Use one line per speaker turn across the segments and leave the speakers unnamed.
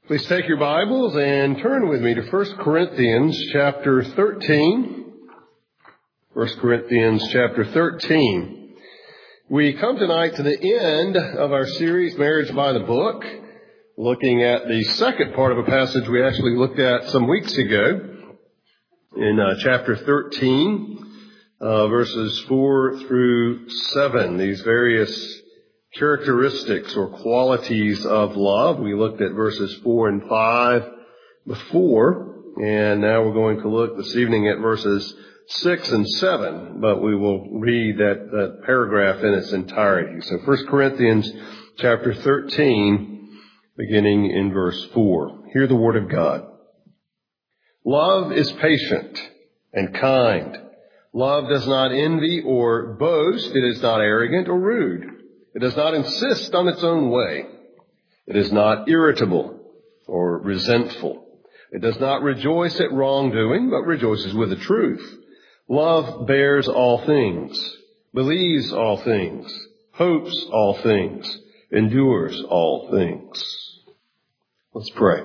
Please take your Bibles and turn with me to 1 Corinthians chapter 13. 1 Corinthians chapter 13. We come tonight to the end of our series, Marriage by the Book, looking at the second part of a passage we actually looked at some weeks ago in chapter 13, verses 4 through 7, these various characteristics or qualities of love. We looked at verses 4 and 5 before, and now we're going to look this evening at verses 6 and 7, but we will read that paragraph in its entirety. So 1 Corinthians chapter 13, beginning in verse 4. Hear the word of God. Love is patient and kind. Love does not envy or boast. It is not arrogant or rude. It does not insist on its own way. It is not irritable or resentful. It does not rejoice at wrongdoing, but rejoices with the truth. Love bears all things, believes all things, hopes all things, endures all things. Let's pray.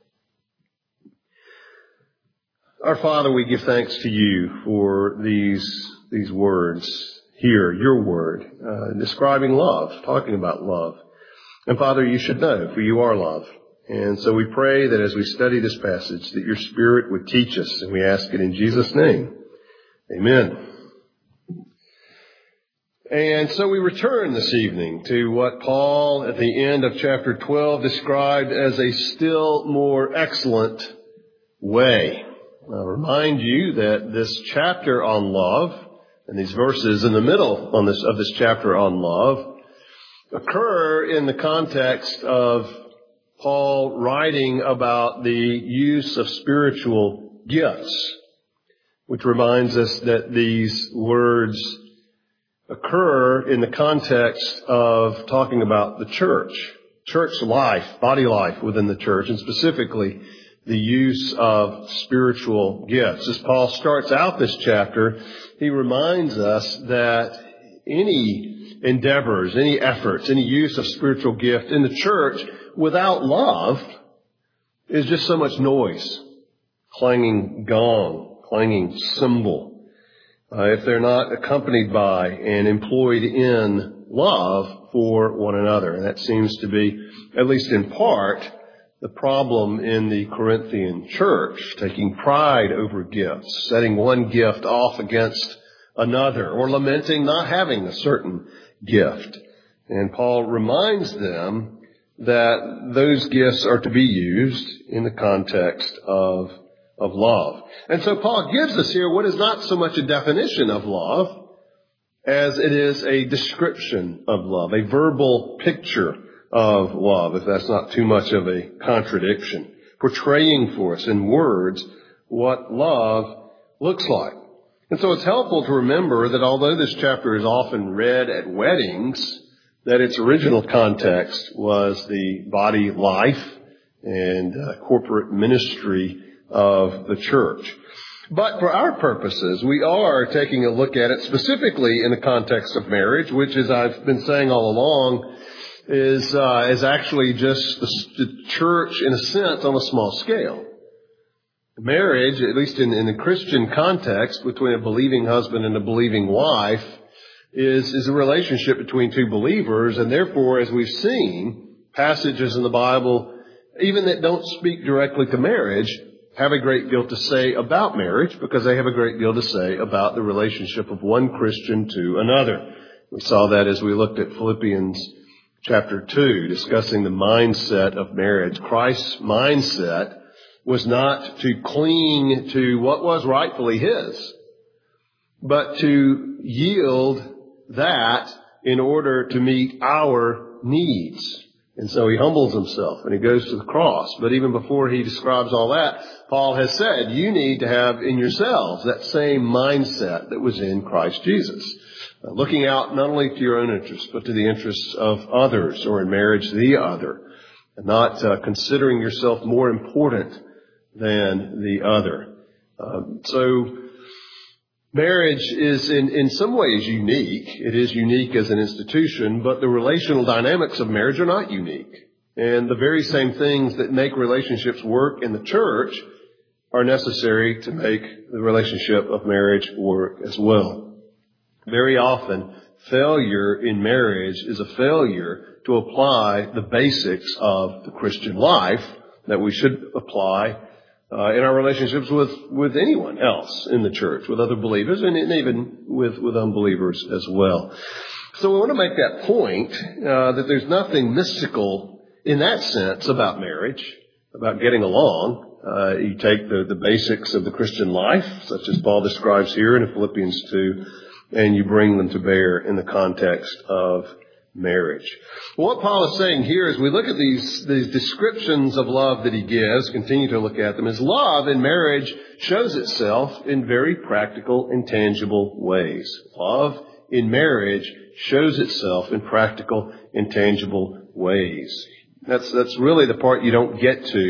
Our Father, we give thanks to you for these words. Here, your word, describing love, talking about love. And Father, you should know, for you are love. And so we pray that as we study this passage, that your Spirit would teach us, and we ask it in Jesus' name. Amen. And so we return this evening to what Paul, at the end of chapter 12, described as a still more excellent way. I'll remind you that this chapter on love, and these verses in the middle of this chapter on love, occur in the context of Paul writing about the use of spiritual gifts, which reminds us that these words occur in the context of talking about the church life, body life within the church, and specifically the use of spiritual gifts. As Paul starts out this chapter, he reminds us that any endeavors, any efforts, any use of spiritual gift in the church without love is just so much noise, clanging gong, clanging cymbal. If they're not accompanied by and employed in love for one another. And that seems to be, at least in part, the problem in the Corinthian church, taking pride over gifts, setting one gift off against another, or lamenting not having a certain gift. And Paul reminds them that those gifts are to be used in the context of love. And so Paul gives us here what is not so much a definition of love as it is a description of love, a verbal picture of love, if that's not too much of a contradiction, portraying for us in words what love looks like. And so it's helpful to remember that although this chapter is often read at weddings, that its original context was the body life and corporate ministry of the church. But for our purposes, we are taking a look at it specifically in the context of marriage, which, as I've been saying all along, is actually just the church, in a sense, on a small scale. Marriage, at least in the Christian context, between a believing husband and a believing wife, is a relationship between two believers, and therefore, as we've seen, passages in the Bible, even that don't speak directly to marriage, have a great deal to say about marriage, because they have a great deal to say about the relationship of one Christian to another. We saw that as we looked at Philippians chapter 2, discussing the mindset of marriage. Christ's mindset was not to cling to what was rightfully his, but to yield that in order to meet our needs. And so he humbles himself and he goes to the cross. But even before he describes all that, Paul has said, you need to have in yourselves that same mindset that was in Christ Jesus. Looking out not only to your own interests, but to the interests of others, or in marriage, the other. And not considering yourself more important than the other. So marriage is in some ways unique. It is unique as an institution, but the relational dynamics of marriage are not unique. And the very same things that make relationships work in the church are necessary to make the relationship of marriage work as well. Very often, failure in marriage is a failure to apply the basics of the Christian life that we should apply in our relationships with anyone else in the church, with other believers, and even with unbelievers as well. So we want to make that point, that there's nothing mystical in that sense about marriage, about getting along. You take the basics of the Christian life, such as Paul describes here in Philippians 2, and you bring them to bear in the context of marriage. What Paul is saying here as we look at these descriptions of love that he gives, continue to look at them, is love in marriage shows itself in very practical and tangible ways. Love in marriage shows itself in practical and tangible ways. That's really the part you don't get to,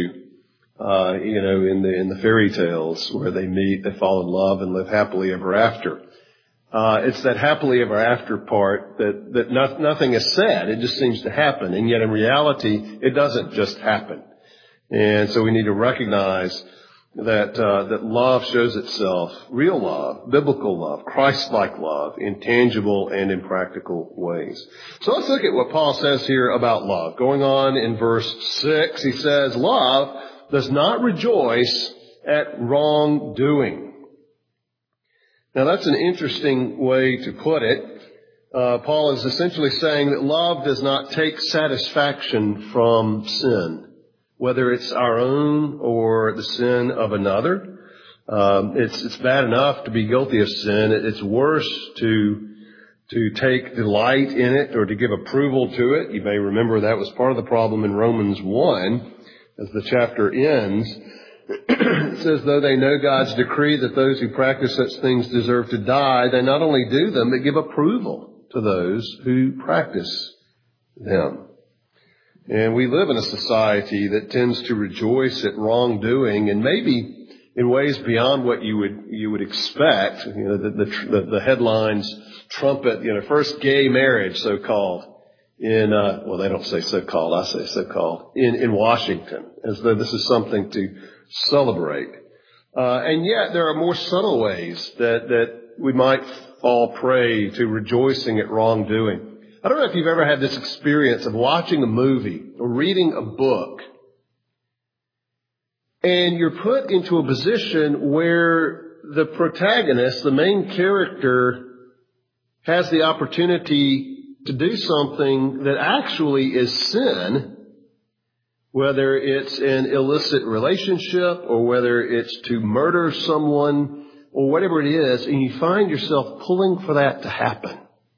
in the fairy tales where they meet, they fall in love and live happily ever after. It's that happily ever after part that nothing is said. It just seems to happen. And yet in reality, it doesn't just happen. And so we need to recognize that love shows itself, real love, biblical love, Christ-like love, in tangible and in practical ways. So let's look at what Paul says here about love. Going on in verse 6, he says, love does not rejoice at wrongdoing. Now that's an interesting way to put it. Paul is essentially saying that love does not take satisfaction from sin, whether it's our own or the sin of another. It's bad enough to be guilty of sin. It's worse to take delight in it or to give approval to it. You may remember that was part of the problem in Romans 1 as the chapter ends. It says, though they know God's decree that those who practice such things deserve to die, they not only do them, but give approval to those who practice them. And we live in a society that tends to rejoice at wrongdoing, and maybe in ways beyond what you would expect. The headlines trumpet, first gay marriage, so-called, in they don't say so-called, I say so-called, in Washington, as though this is something to celebrate. And yet there are more subtle ways that we might fall prey to rejoicing at wrongdoing. I don't know if you've ever had this experience of watching a movie or reading a book, and you're put into a position where the protagonist, the main character, has the opportunity to do something that actually is sin, whether it's an illicit relationship or whether it's to murder someone or whatever it is, and you find yourself pulling for that to happen.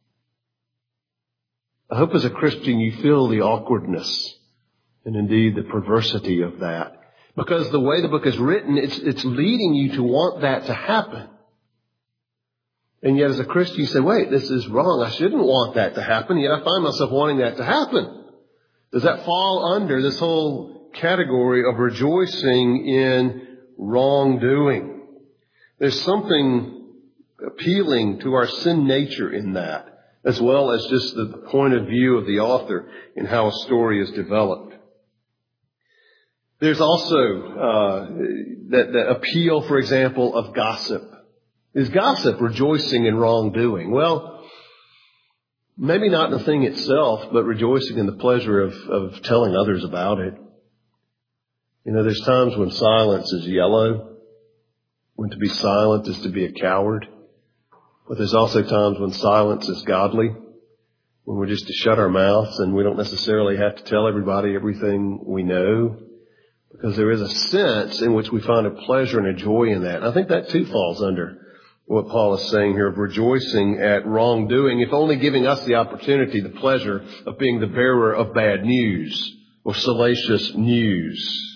I hope as a Christian you feel the awkwardness and indeed the perversity of that. Because the way the book is written, it's leading you to want that to happen. And yet as a Christian you say, wait, this is wrong. I shouldn't want that to happen. Yet I find myself wanting that to happen. Does that fall under this whole category of rejoicing in wrongdoing? There's something appealing to our sin nature in that, as well as just the point of view of the author in how a story is developed. There's also that appeal, for example, of gossip. Is gossip rejoicing in wrongdoing? Well, maybe not in the thing itself, but rejoicing in the pleasure of telling others about it. There's times when silence is yellow, when to be silent is to be a coward. But there's also times when silence is godly, when we're just to shut our mouths and we don't necessarily have to tell everybody everything we know, because there is a sense in which we find a pleasure and a joy in that. And I think that too falls under what Paul is saying here of rejoicing at wrongdoing, if only giving us the opportunity, the pleasure of being the bearer of bad news or salacious news.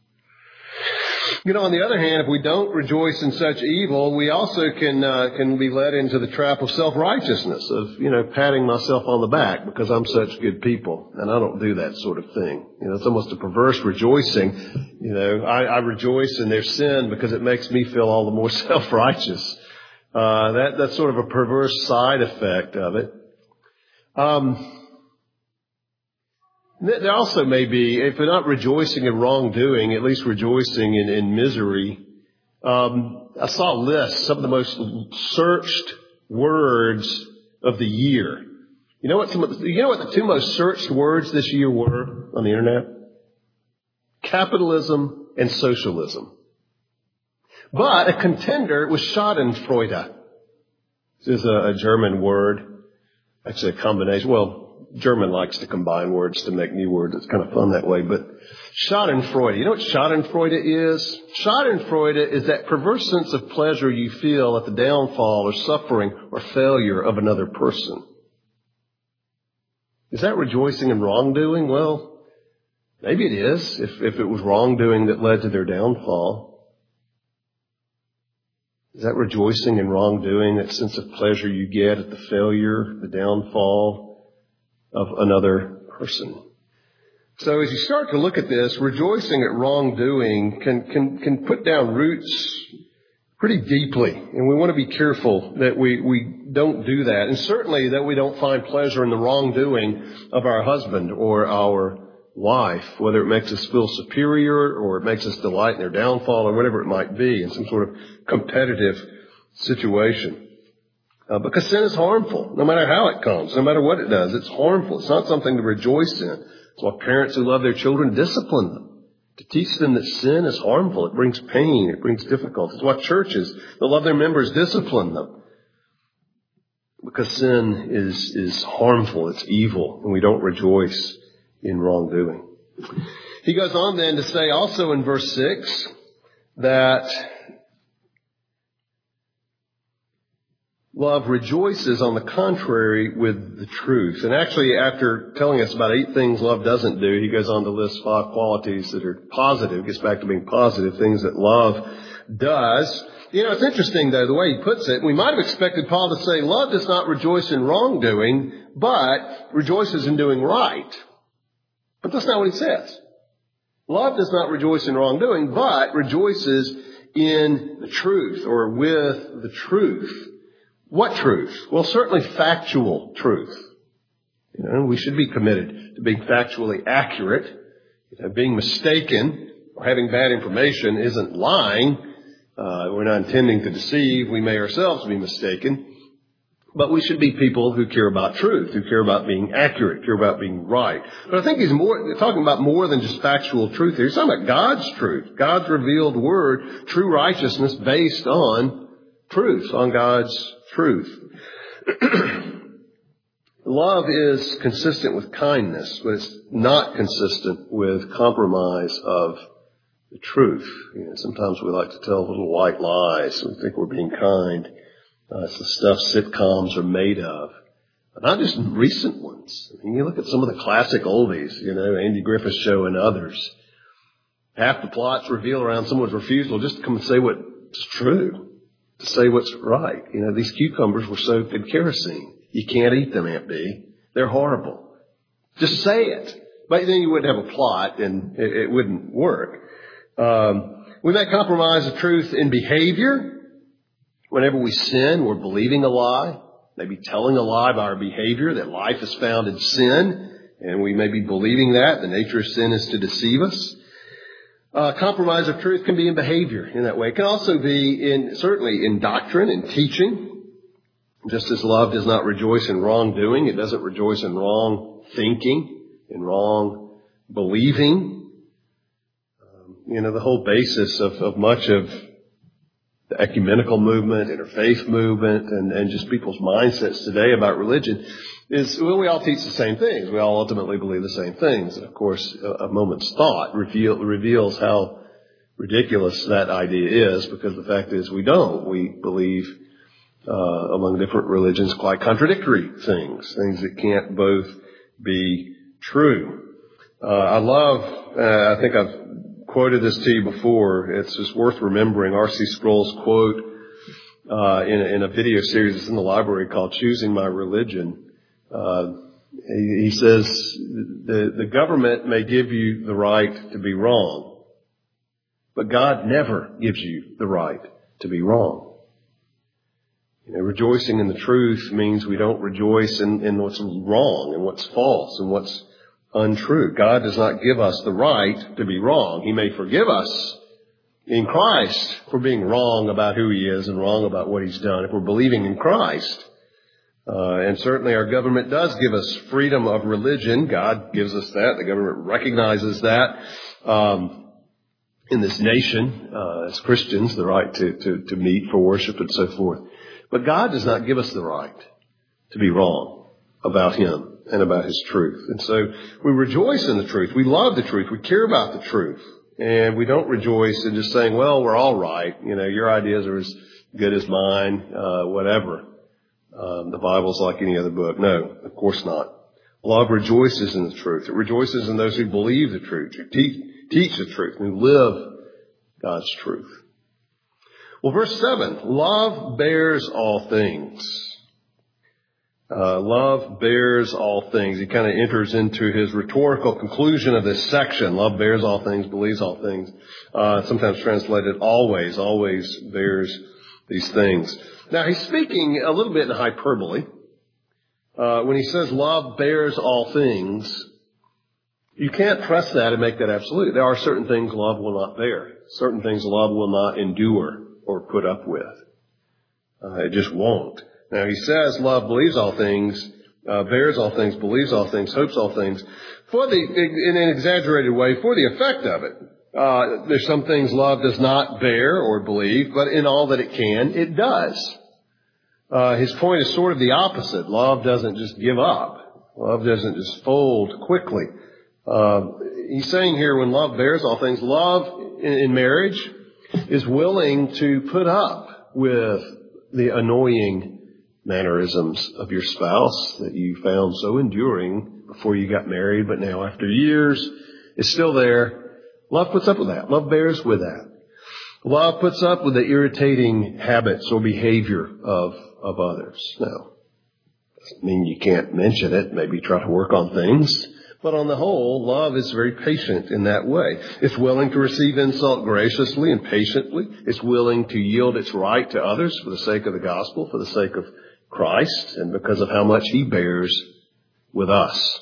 On the other hand, if we don't rejoice in such evil, we also can be led into the trap of self-righteousness, of, patting myself on the back because I'm such good people. And I don't do that sort of thing. It's almost a perverse rejoicing. I rejoice in their sin because it makes me feel all the more self-righteous. That's sort of a perverse side effect of it. There also may be, if we're not rejoicing in wrongdoing, at least rejoicing in misery. I saw a list, some of the most searched words of the year. You know what the two most searched words this year were on the internet? Capitalism and socialism. But a contender was Schadenfreude. This is a German word. Actually a combination. Well, German likes to combine words to make new words. It's kind of fun that way. But Schadenfreude. You know what Schadenfreude is? Schadenfreude is that perverse sense of pleasure you feel at the downfall or suffering or failure of another person. Is that rejoicing in wrongdoing? Well, maybe it is, if it was wrongdoing that led to their downfall. Is that rejoicing in wrongdoing, that sense of pleasure you get at the failure, the downfall of another person? So as you start to look at this, rejoicing at wrongdoing can put down roots pretty deeply. And we want to be careful that we don't do that. And certainly that we don't find pleasure in the wrongdoing of our husband or our wife, whether it makes us feel superior or it makes us delight in their downfall or whatever it might be in some sort of competitive situation. Because sin is harmful, no matter how it comes, no matter what it does. It's harmful. It's not something to rejoice in. That's why parents who love their children discipline them, to teach them that sin is harmful. It brings pain. It brings difficulty. It's why churches that love their members discipline them. Because sin is harmful. It's evil. And we don't rejoice in wrongdoing. He goes on then to say also in verse 6 that love rejoices, on the contrary, with the truth. And actually, after telling us about 8 things love doesn't do, he goes on to list 5 qualities that are positive, gets back to being positive, things that love does. You know, it's interesting, though, the way he puts it. We might have expected Paul to say, love does not rejoice in wrongdoing, but rejoices in doing right. But that's not what he says. Love does not rejoice in wrongdoing, but rejoices in the truth, or with the truth. What truth? Well, certainly factual truth. You know, we should be committed to being factually accurate. You know, being mistaken or having bad information isn't lying. We're not intending to deceive. We may ourselves be mistaken. But we should be people who care about truth, who care about being accurate, care about being right. But I think he's talking about more than just factual truth here. He's talking about God's truth, God's revealed word, true righteousness based on truth, on God's truth. Love is consistent with kindness, but it's not consistent with compromise of the truth. You know, sometimes we like to tell little white lies. We think we're being kind. It's the stuff sitcoms are made of. But not just recent ones. I mean, you look at some of the classic oldies, you know, Andy Griffith's Show and others. Half the plots reveal around someone's refusal just to come and say what's true, to say what's right. You know, these cucumbers were soaked in kerosene. You can't eat them, Aunt Bee. They're horrible. Just say it. But then you wouldn't have a plot and it wouldn't work. We may compromise the truth in behavior. Whenever we sin, we're believing a lie, maybe telling a lie by our behavior, that life is found in sin, and we may be believing that. The nature of sin is to deceive us. Compromise of truth can be in behavior in that way. It can also be certainly in doctrine and teaching. Just as love does not rejoice in wrongdoing, it doesn't rejoice in wrong thinking, in wrong believing. The whole basis of much of the ecumenical movement, interfaith movement, and just people's mindsets today about religion is, well, we all teach the same things. We all ultimately believe the same things. And of course, a moment's thought reveals how ridiculous that idea is, because the fact is we don't. We believe among different religions quite contradictory things that can't both be true. I think I've quoted this to you before. It's just worth remembering R.C. Sproul's quote in a video series that's in the library called Choosing My Religion. He says, the government may give you the right to be wrong, but God never gives you the right to be wrong. Rejoicing in the truth means we don't rejoice in what's wrong and what's false and what's untrue. God does not give us the right to be wrong. He may forgive us in Christ for being wrong about who He is and wrong about what He's done if we're believing in Christ. And certainly our government does give us freedom of religion. God gives us that. The government recognizes that. In this nation, as Christians, the right to meet for worship and so forth. But God does not give us the right to be wrong about Him and about His truth. And so we rejoice in the truth. We love the truth. We care about the truth. And we don't rejoice in just saying, well, we're all right. You know, your ideas are as good as mine, whatever. The Bible's like any other book. No, of course not. Love rejoices in the truth. It rejoices in those who believe the truth, who teach the truth, who live God's truth. Well, verse 7, love bears all things. Love bears all things. He kind of enters into his rhetorical conclusion of this section. Love bears all things, believes all things. Sometimes translated always bears these things. Now, he's speaking a little bit in hyperbole. When he says love bears all things, you can't press that and make that absolute. There are certain things love will not bear. Certain things love will not endure or put up with. It just won't. Now, he says love believes all things, bears all things, believes all things, hopes all things, in an exaggerated way, for the effect of it. There's some things love does not bear or believe, but in all that it can, it does. His point is sort of the opposite. Love doesn't just give up. Love doesn't just fold quickly. He's saying here when love bears all things, love in marriage is willing to put up with the annoying mannerisms of your spouse that you found so enduring before you got married, but now after years it's still there. Love puts up with that. Love bears with that. Love puts up with the irritating habits or behavior of others. Now, doesn't mean you can't mention it, maybe try to work on things. But on the whole, love is very patient in that way. It's willing to receive insult graciously and patiently. It's willing to yield its right to others for the sake of the gospel, for the sake of Christ, and because of how much He bears with us.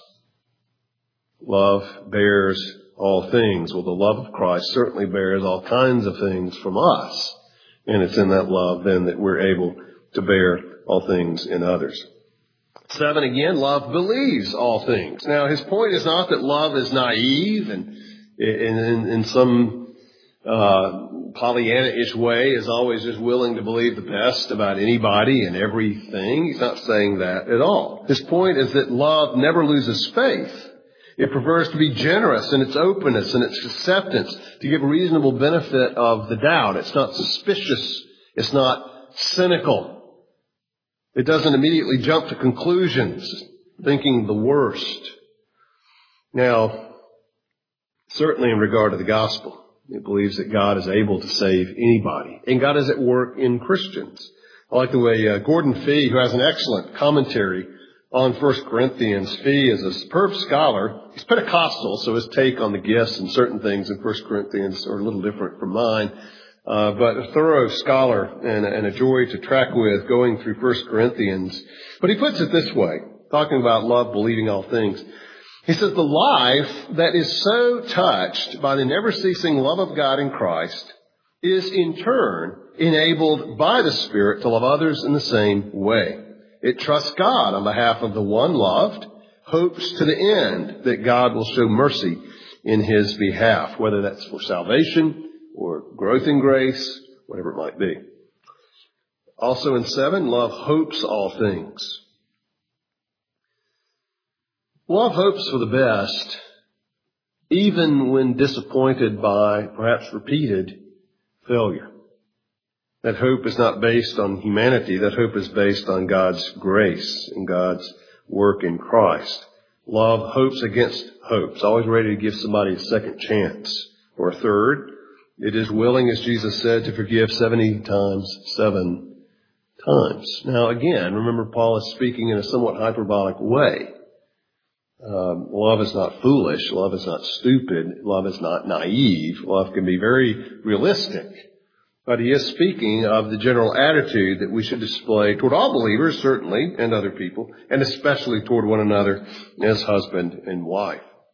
Love bears all things. Well, the love of Christ certainly bears all kinds of things from us. And it's in that love then that we're able to bear all things in others. 7 again, love believes all things. Now, his point is not that love is naive and in some Pollyanna-ish way is always just willing to believe the best about anybody and everything. He's not saying that at all. His point is that love never loses faith. It prefers to be generous in its openness and its acceptance, to give reasonable benefit of the doubt. It's not suspicious. It's not cynical. It doesn't immediately jump to conclusions, thinking the worst. Now, certainly in regard to the gospel, it believes that God is able to save anybody. And God is at work in Christians. I like the way Gordon Fee, who has an excellent commentary on 1 Corinthians. Fee is a superb scholar. He's Pentecostal, so his take on the gifts and certain things in 1 Corinthians are a little different from mine. But a thorough scholar and a joy to track with going through 1 Corinthians. But he puts it this way, talking about love believing all things. He says, the life that is so touched by the never-ceasing love of God in Christ is in turn enabled by the Spirit to love others in the same way. It trusts God on behalf of the one loved, hopes to the end that God will show mercy in His behalf, whether that's for salvation or growth in grace, whatever it might be. Also in 7, love hopes all things. Love hopes for the best, even when disappointed by perhaps repeated failure. That hope is not based on humanity. That hope is based on God's grace and God's work in Christ. Love hopes against hope. It's always ready to give somebody a second chance or a third. It is willing, as Jesus said, to forgive 70 times 7 times. Now, again, remember Paul is speaking in a somewhat hyperbolic way. Love is not foolish. Love is not stupid. Love is not naive. Love can be very realistic. But he is speaking of the general attitude that we should display toward all believers, certainly, and other people, and especially toward one another as husband and wife.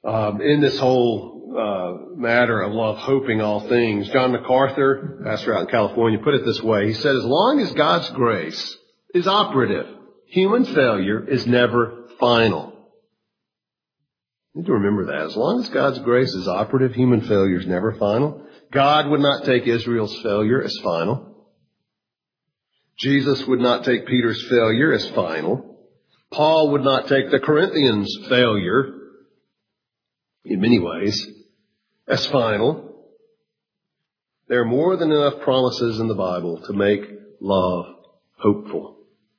in this whole matter of love, hoping all things. John MacArthur, pastor out in California, put it this way. He said, as long as God's grace is operative, human failure is never final. You need to remember that. As long as God's grace is operative, human failure is never final. God would not take Israel's failure as final. Jesus would not take Peter's failure as final. Paul would not take the Corinthians' failure, in many ways, as final. There are more than enough promises in the Bible to make love hopeful.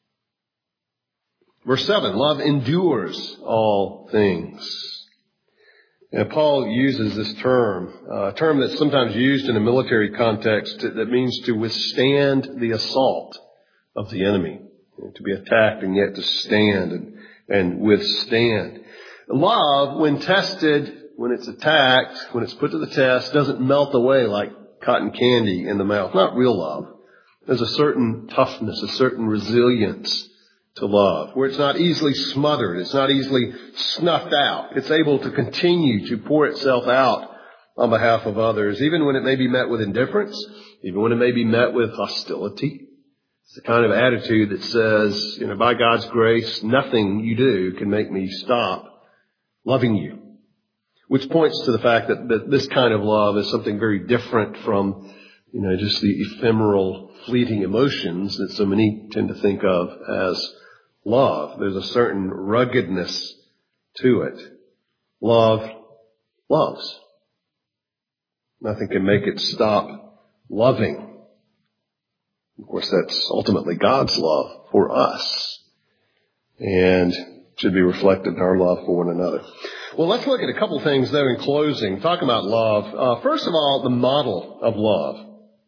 Verse 7, love endures all things. And Paul uses this term, a term that's sometimes used in a military context that means to withstand the assault of the enemy. To be attacked and yet to stand and withstand. Love, when tested, when it's attacked, when it's put to the test, doesn't melt away like cotton candy in the mouth. Not real love. There's a certain toughness, a certain resilience to love, where it's not easily smothered, it's not easily snuffed out. It's able to continue to pour itself out on behalf of others, even when it may be met with indifference, even when it may be met with hostility. It's the kind of attitude that says, by God's grace, nothing you do can make me stop loving you. Which points to the fact that this kind of love is something very different from, just the ephemeral, fleeting emotions that so many tend to think of as love. There's a certain ruggedness to it. Love loves. Nothing can make it stop loving. Of course, that's ultimately God's love for us and should be reflected in our love for one another. Well, let's look at a couple things, though, in closing. Talking about love. First of all, the model of love.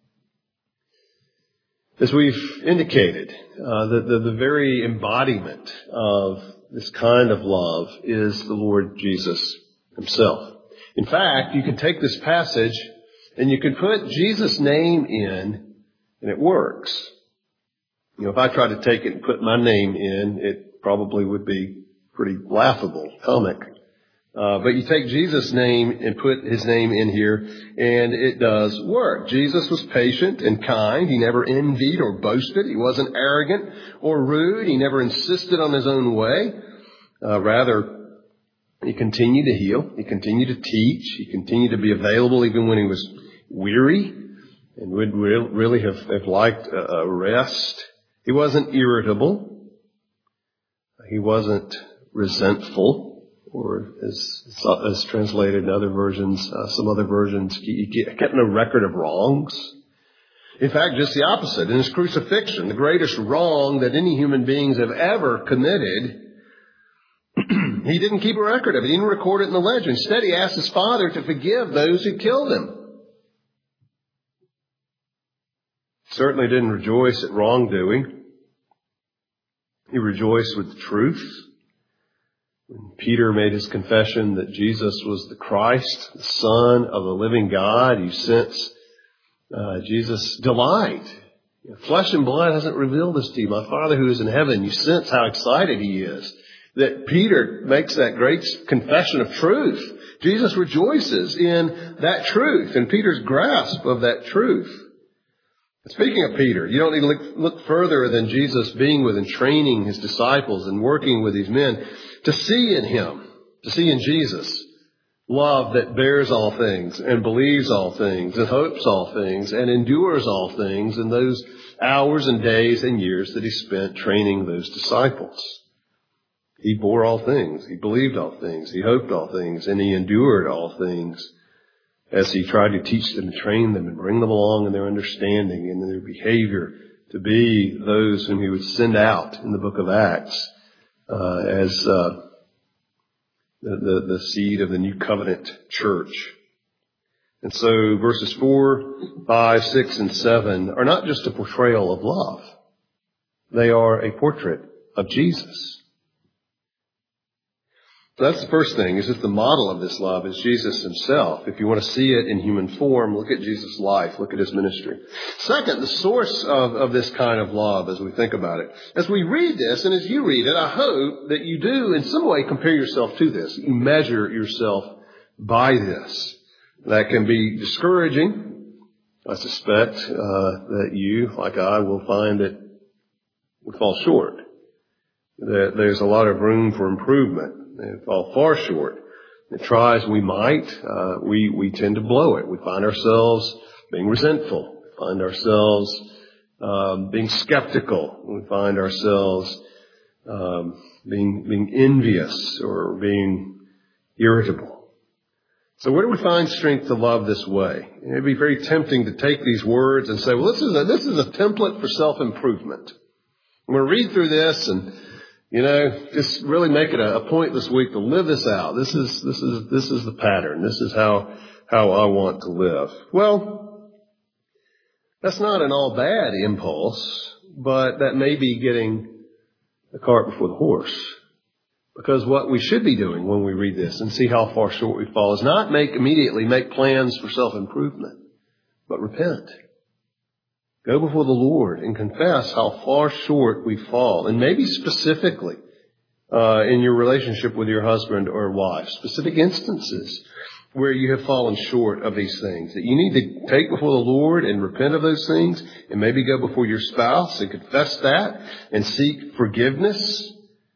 As we've indicated, the very embodiment of this kind of love is the Lord Jesus himself. In fact, you can take this passage and you can put Jesus' name in, and it works. If I tried to take it and put my name in, it probably would be pretty laughable, comic. But you take Jesus' name and put his name in here, and it does work. Jesus was patient and kind. He never envied or boasted. He wasn't arrogant or rude. He never insisted on his own way. Rather, he continued to heal. He continued to teach. He continued to be available even when he was weary and would really have liked a rest. He wasn't irritable. He wasn't resentful. Or as translated in other versions, some other versions, he kept no record of wrongs. In fact, just the opposite. In his crucifixion, the greatest wrong that any human beings have ever committed, he didn't keep a record of it. He didn't record it in the ledger. Instead, he asked his Father to forgive those who killed him. Certainly didn't rejoice at wrongdoing. He rejoiced with the truth. When Peter made his confession that Jesus was the Christ, the Son of the living God, you sense Jesus' delight. Flesh and blood hasn't revealed this to you. My Father who is in heaven, you sense how excited he is that Peter makes that great confession of truth. Jesus rejoices in that truth and Peter's grasp of that truth. Speaking of Peter, you don't need to look further than Jesus being with and training his disciples and working with these men to see in him, to see in Jesus, love that bears all things and believes all things and hopes all things and endures all things in those hours and days and years that he spent training those disciples. He bore all things. He believed all things. He hoped all things. And he endured all things as he tried to teach them and train them and bring them along in their understanding and in their behavior to be those whom he would send out in the book of Acts as the seed of the new covenant church. And so verses 4, 5, 6, and 7 are not just a portrayal of love. They are a portrait of Jesus. So that's the first thing, is that the model of this love is Jesus himself. If you want to see it in human form, look at Jesus' life, look at his ministry. Second, the source of this kind of love as we think about it. As we read this, and as you read it, I hope that you do in some way compare yourself to this. You measure yourself by this. That can be discouraging. I suspect that you, like I, will find that we fall short. That there's a lot of room for improvement. They fall far short. And try as we might, we tend to blow it. We find ourselves being resentful. We find ourselves being skeptical. We find ourselves being envious or being irritable. So where do we find strength to love this way? It'd be very tempting to take these words and say, well, this is a template for self-improvement. I'm going to read through this and, just really make it a point this week to live this out. This is the pattern. This is how I want to live. Well, that's not an all bad impulse, but that may be getting the cart before the horse. Because what we should be doing when we read this and see how far short we fall is not immediately make plans for self-improvement, but repent. Go before the Lord and confess how far short we fall. And maybe specifically in your relationship with your husband or wife, specific instances where you have fallen short of these things, that you need to take before the Lord and repent of those things, and maybe go before your spouse and confess that and seek forgiveness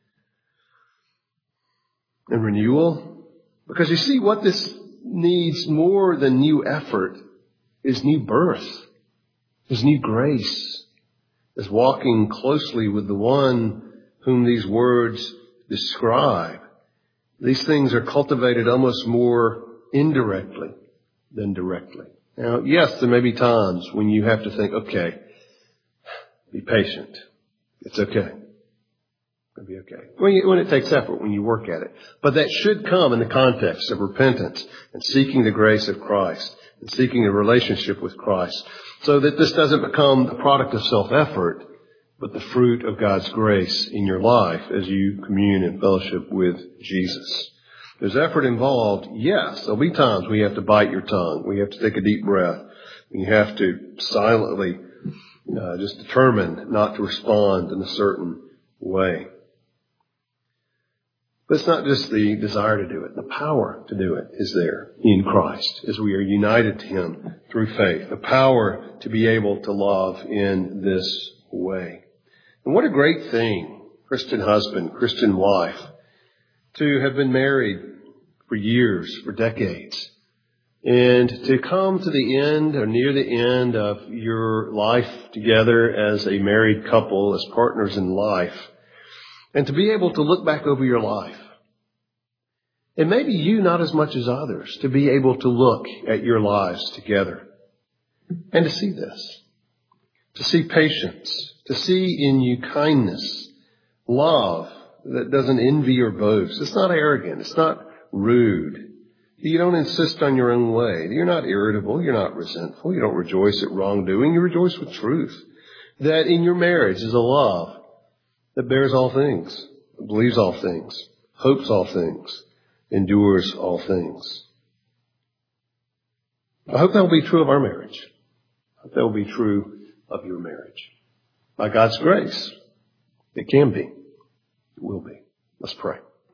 and renewal. Because you see, what this needs more than new effort is new birth, is new grace, is walking closely with the one whom these words describe. These things are cultivated almost more indirectly than directly. Now, yes, there may be times when you have to think, okay, be patient. It's okay. It'll be okay. When it takes effort, when you work at it. But that should come in the context of repentance and seeking the grace of Christ and seeking a relationship with Christ, so that this doesn't become the product of self-effort, but the fruit of God's grace in your life as you commune in fellowship with Jesus. There's effort involved. Yes, there'll be times when you have to bite your tongue. We have to take a deep breath. You have to silently just determine not to respond in a certain way. But it's not just the desire to do it. The power to do it is there in Christ as we are united to Him through faith. The power to be able to love in this way. And what a great thing, Christian husband, Christian wife, to have been married for years, for decades, and to come to the end or near the end of your life together as a married couple, as partners in life, and to be able to look back over your life. And maybe you not as much as others, to be able to look at your lives together and to see this, to see patience, to see in you kindness, love that doesn't envy or boast. It's not arrogant. It's not rude. You don't insist on your own way. You're not irritable. You're not resentful. You don't rejoice at wrongdoing. You rejoice with truth. That in your marriage is a love that bears all things, believes all things, hopes all things, endures all things. I hope that will be true of our marriage. I hope that will be true of your marriage. By God's grace, it can be. It will be. Let's pray.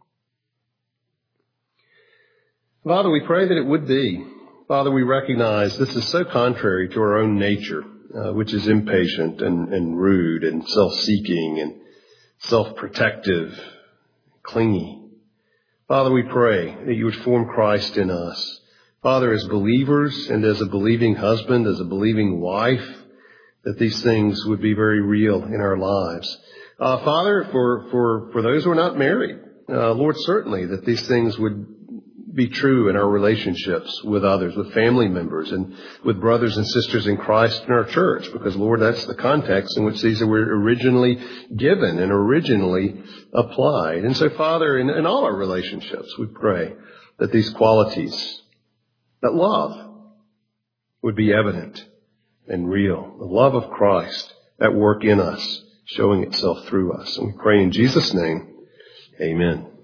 Father, we pray that it would be. Father, we recognize this is so contrary to our own nature, which is impatient and rude and self-seeking and self-protective, clingy. Father, we pray that you would form Christ in us. Father, as believers and as a believing husband, as a believing wife, that these things would be very real in our lives. Father, for those who are not married, Lord, certainly that these things would be true in our relationships with others, with family members, and with brothers and sisters in Christ in our church. Because, Lord, that's the context in which these were originally given and originally applied. And so, Father, in all our relationships, we pray that these qualities, that love, would be evident and real. The love of Christ at work in us, showing itself through us. And we pray in Jesus' name, amen.